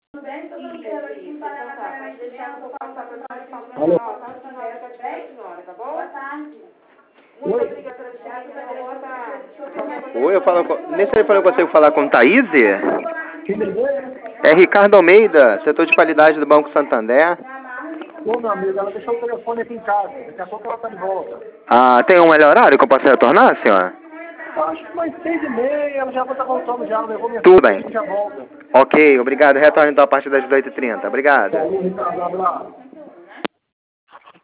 Tudo bem? Estou dando aqui para pagar pagamento de deixar o passar para trás. Alô? Tá bom? Boa tarde. Oi? Muito obrigada pela licença. Boa tarde. Oi, eu falo com... Nesse telefone eu consigo falar com Thaís? Quem ligou? É Ricardo Almeida, setor de qualidade do Banco Santander. Ô, meu amigo, ela deixou o telefone aqui em casa. Daqui a pouco ela tá de volta. Ah, tem um melhor horário que eu possa retornar, senhor? Acho que umas 6h30, ela já vai estar voltando já. Levou minha Tudo filha bem. e já volta. Ok, obrigado. Retorno então a partir das 18h30. Obrigado. Falou, Ricardo, um abraço.